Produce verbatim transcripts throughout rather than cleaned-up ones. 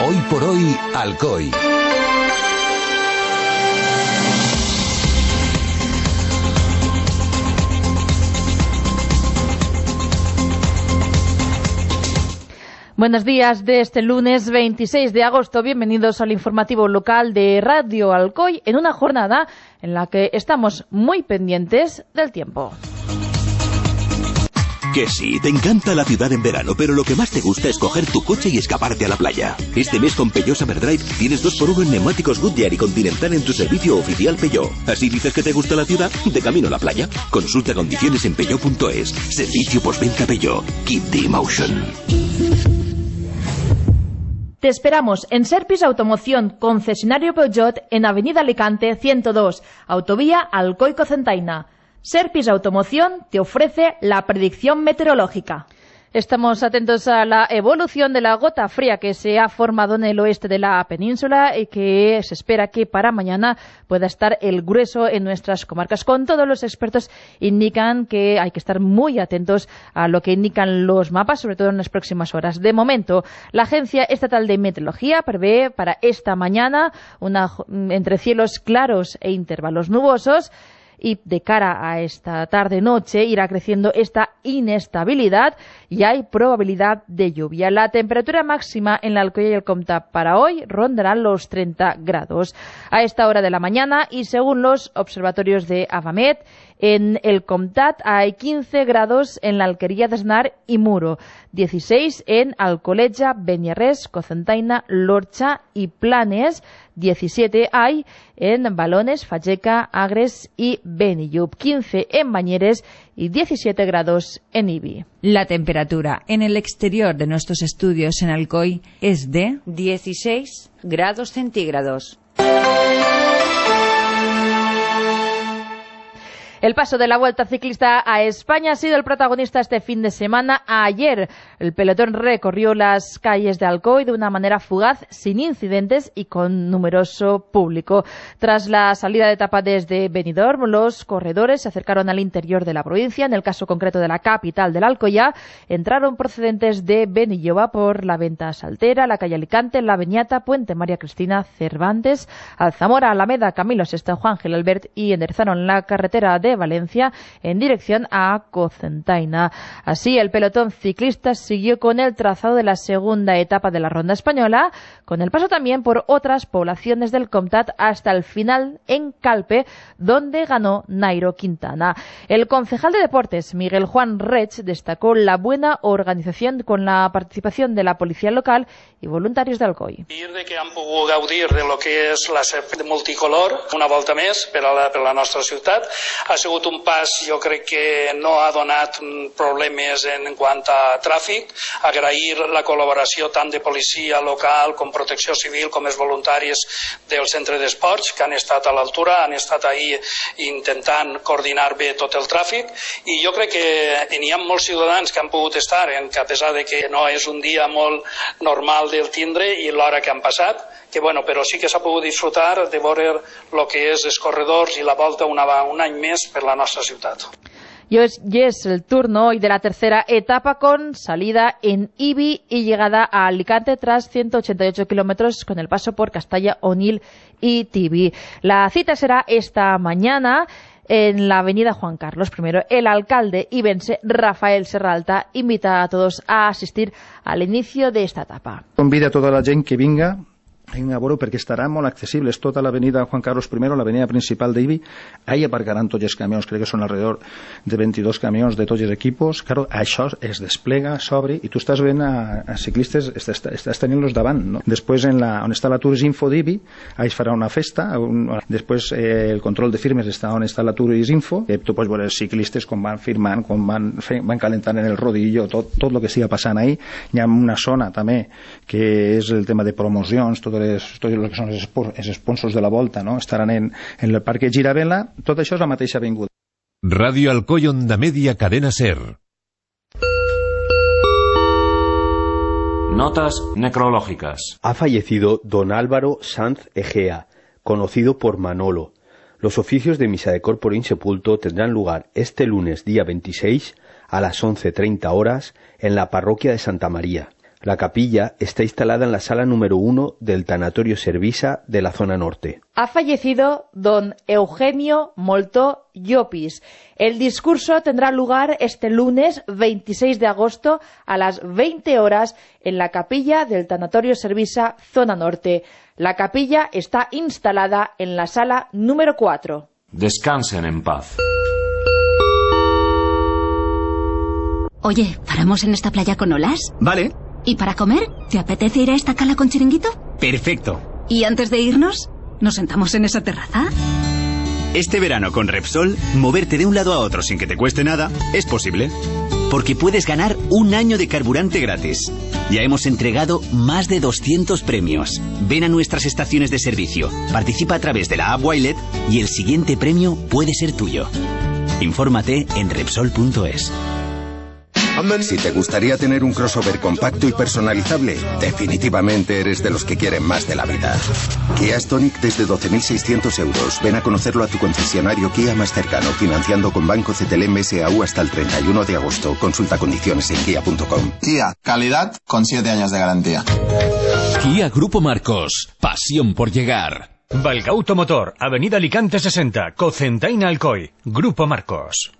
Hoy por hoy, Alcoy. Buenos días de este lunes veintiséis de agosto. Bienvenidos al informativo local de Radio Alcoy en una jornada en la que estamos muy pendientes del tiempo. Que sí, te encanta la ciudad en verano, pero lo que más te gusta es coger tu coche y escaparte a la playa. Este mes con Peugeot Summer Drive tienes dos por uno en neumáticos Goodyear y Continental en tu servicio oficial Peugeot. Así dices que te gusta la ciudad, de camino a la playa. Consulta condiciones en peugeot punto es. Servicio postventa Peugeot. Keep the emotion. Te esperamos en Serpis Automoción, concesionario Peugeot en Avenida Alicante ciento dos, Autovía Alcoy-Cocentaina. Serpis Automoción te ofrece la predicción meteorológica. Estamos atentos a la evolución de la gota fría que se ha formado en el oeste de la península y que se espera que para mañana pueda estar el grueso en nuestras comarcas. Con todos los expertos indican que hay que estar muy atentos a lo que indican los mapas, sobre todo en las próximas horas. De momento, la Agencia Estatal de Meteorología prevé para esta mañana una, entre cielos claros e intervalos nubosos. Y de cara a esta tarde-noche irá creciendo esta inestabilidad y hay probabilidad de lluvia. La temperatura máxima en la Alcoya y el Comtat para hoy rondará los treinta grados. A esta hora de la mañana y según los observatorios de Avamet, en el Comtat hay quince grados en la Alquería de Aznar y Muro, dieciséis en Alcoleja, Beniarrés, Cocentaina, Lorcha y Planes, diecisiete hay en Balones, Fageca, Agres y Benillup, quince en Bañeres y diecisiete grados en Ibi. La temperatura en el exterior de nuestros estudios en Alcoy es de dieciséis grados centígrados. El paso de la Vuelta Ciclista a España ha sido el protagonista este fin de semana. Ayer el pelotón recorrió las calles de Alcoy de una manera fugaz, sin incidentes y con numeroso público. Tras la salida de etapa desde Benidorm, los corredores se acercaron al interior de la provincia. En el caso concreto de la capital del Alcoyá, entraron procedentes de Benilloba por la Venta Saltera, la calle Alicante, la Beñata, Puente María Cristina, Cervantes, Alzamora, Alameda, Camilo sexto, Juan Gil Albert y enderezaron la carretera de de Valencia en dirección a Cocentaina. Así, el pelotón ciclista siguió con el trazado de la segunda etapa de la Ronda Española, con el paso también por otras poblaciones del Comtat hasta el final en Calpe, donde ganó Nairo Quintana. El concejal de Deportes, Miguel Juan Rech, destacó la buena organización con la participación de la policía local i voluntaris d'Alcoy. De que han pogut gaudir de lo que és la de multicolor una volta més per a la, per a la nostra ciutat. Ha sigut un pas, jo crec que no ha donat problemes en quant a tràfic. Agrair la col·laboració tant de policia local com protecció civil com els voluntaris del centre d'esports que han estat a l'altura, han estat ahí intentant coordinar bé tot el tràfic i jo crec que n'hi ha molts ciutadans que han pogut estar en que a pesar de que no és un dia molt normal del tindre i l'hora que han passat, que bueno, però sí que s'ha pogut disfrutar de veure el que és els corredors i la volta una, un any més per la nostra ciutat. Y es, y es el turno hoy de la tercera etapa con salida en Ibi y llegada a Alicante tras ciento ochenta y ocho kilómetros con el paso por Castalla, Onil y Tibi. La cita será esta mañana en la avenida Juan Carlos primero. El alcalde ibense Rafael Serralta invita a todos a asistir al inicio de esta etapa. Convida a toda la gent que vinga en a veure perquè estarà molt accessible. És tota l'avenida Juan Carlos primero, l'avenida principal d'Ibi. Ahí aparcaran tots els camions, crec que són alrededor de veintidós camions de tots els equipos. Claro, això es desplega, s'obre i tu estàs veient a, a ciclistes, estàs, estàs tenint-los davant, no? Després, en la, on està la Tours Info d'Ibi, ahí es farà una festa. Un, després, eh, el control de firmes està on està la Tours Info. Eh, tu pots veure els ciclistes com van firmant, com van, fe, van calentant en el rodillo, tot, tot el que estigui passant ahí. Hi ha una zona també que és el tema de promocions, tot tots els que són els sponsors de la volta, no? Estaran en, en el Parque Giravela. Tot això és la mateixa avinguda. Radio Alcoy Onda Media Cadena Ser. Notas necrológicas. Ha fallecido don Álvaro Sanz Egea, conocido por Manolo. Los oficios de misa de corpore insepulto tendrán lugar este lunes día veintiséis a las once treinta horas en la parroquia de Santa María. La capilla está instalada en la sala número uno del Tanatorio Servisa de la zona norte. Ha fallecido don Eugenio Moltó Llopis. El discurso tendrá lugar este lunes veintiséis de agosto a las veinte horas en la capilla del Tanatorio Servisa, zona norte. La capilla está instalada en la sala número cuatro. Descansen en paz. Oye, ¿paramos en esta playa con olas? Vale. ¿Y para comer? ¿Te apetece ir a esta cala con chiringuito? Perfecto. ¿Y antes de irnos, nos sentamos en esa terraza? Este verano con Repsol, moverte de un lado a otro sin que te cueste nada es posible. Porque puedes ganar un año de carburante gratis. Ya hemos entregado más de doscientos premios. Ven a nuestras estaciones de servicio, participa a través de la app Wilet y el siguiente premio puede ser tuyo. Infórmate en Repsol punto es. Si te gustaría tener un crossover compacto y personalizable, definitivamente eres de los que quieren más de la vida. Kia Stonic desde doce mil seiscientos euros. Ven a conocerlo a tu concesionario Kia más cercano, financiando con Banco C T L M S A U hasta el treinta y uno de agosto. Consulta condiciones en kia punto com. Kia, calidad con siete años de garantía. Kia Grupo Marcos, pasión por llegar. Valgauto Motor, Avenida Alicante sesenta, Cocentaina Alcoy, Grupo Marcos.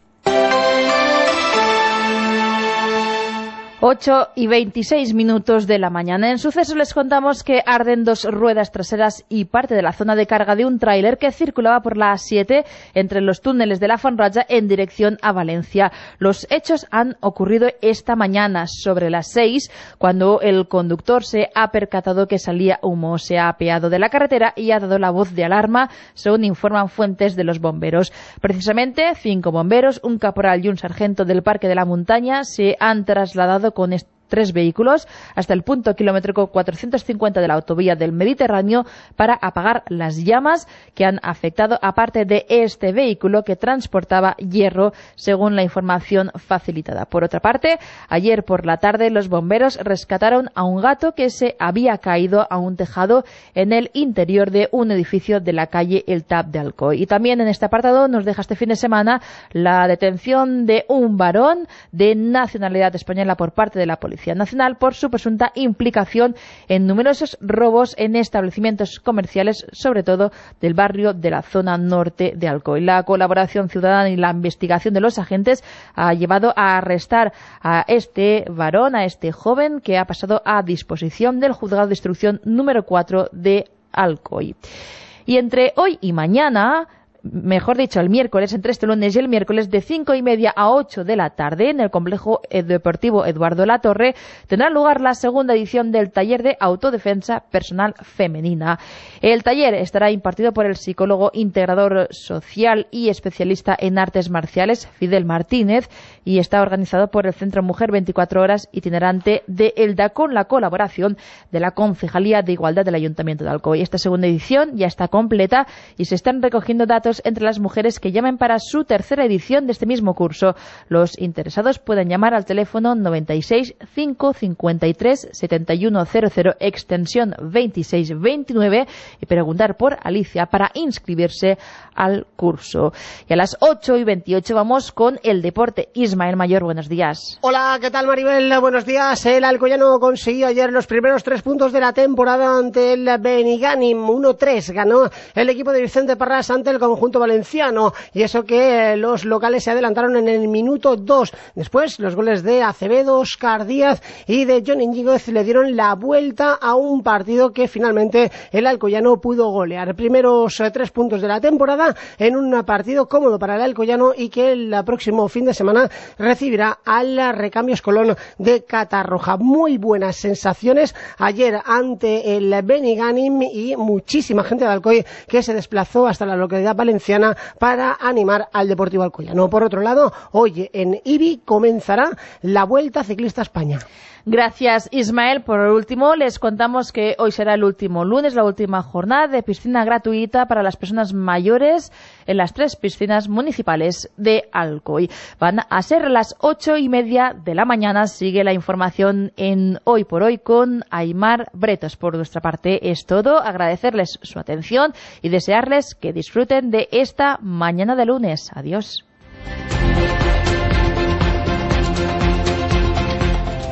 ocho y veintiséis minutos de la mañana. En Sucesos les contamos que arden dos ruedas traseras y parte de la zona de carga de un tráiler que circulaba por la A siete entre los túneles de la Fonraja en dirección a Valencia. Los hechos han ocurrido esta mañana sobre las seis, cuando el conductor se ha percatado que salía humo. Se ha apeado de la carretera y ha dado la voz de alarma, según informan fuentes de los bomberos. Precisamente, cinco bomberos, un caporal y un sargento del Parque de la Montaña se han trasladado con tres vehículos hasta el punto kilométrico cuatrocientos cincuenta de la autovía del Mediterráneo para apagar las llamas que han afectado a parte de este vehículo que transportaba hierro, según la información facilitada. Por otra parte, ayer por la tarde los bomberos rescataron a un gato que se había caído a un tejado en el interior de un edificio de la calle El Tap de Alcoy. Y también en este apartado nos deja este fin de semana la detención de un varón de nacionalidad española por parte de la Policía Nacional por su presunta implicación en numerosos robos en establecimientos comerciales, sobre todo del barrio de la zona norte de Alcoy. La colaboración ciudadana y la investigación de los agentes ha llevado a arrestar a este varón, a este joven, que ha pasado a disposición del juzgado de instrucción número cuatro de Alcoy. Y entre hoy y mañana, mejor dicho, el miércoles, entre este lunes y el miércoles, de cinco y media a ocho de la tarde, en el complejo deportivo Eduardo Latorre, tendrá lugar la segunda edición del taller de autodefensa personal femenina. El taller estará impartido por el psicólogo integrador social y especialista en artes marciales, Fidel Martínez, y está organizado por el Centro Mujer veinticuatro horas itinerante de Elda, con la colaboración de la Concejalía de Igualdad del Ayuntamiento de Alcoy. Esta segunda edición ya está completa y se están recogiendo datos entre las mujeres que llamen para su tercera edición de este mismo curso. Los interesados pueden llamar al teléfono noventa y seis, cinco cincuenta y tres, setenta y uno cero cero, extensión veintiséis veintinueve, y preguntar por Alicia para inscribirse al curso. Y a las ocho y veintiocho vamos con el deporte. Ismael Mayor, buenos días. Hola, ¿qué tal, Maribel? Buenos días. El alcoyano consiguió ayer los primeros tres puntos de la temporada ante el Benigànim. uno tres ganó el equipo de Vicente Parrás ante el conjunto valenciano, y eso que los locales se adelantaron en el minuto dos. Después, los goles de Acevedo, Oscar Díaz y de John Íñiguez le dieron la vuelta a un partido que finalmente el alcoyano pudo golear. Primeros eh, tres puntos de la temporada en un partido cómodo para el alcoyano, y que el próximo fin de semana recibirá al Recambios Colón de Catarroja. Muy buenas sensaciones ayer ante el Benigànim y muchísima gente de Alcoy que se desplazó hasta la localidad valenciana para animar al Deportivo Alcoyano. Por otro lado, hoy en Ibi comenzará la Vuelta Ciclista a España. Gracias, Ismael. Por último, les contamos que hoy será el último lunes, la última jornada de piscina gratuita para las personas mayores en las tres piscinas municipales de Alcoy. Van a ser las ocho y media de la mañana. Sigue la información en Hoy por Hoy con Aymar Bretos. Por nuestra parte es todo. Agradecerles su atención y desearles que disfruten de esta mañana de lunes. Adiós.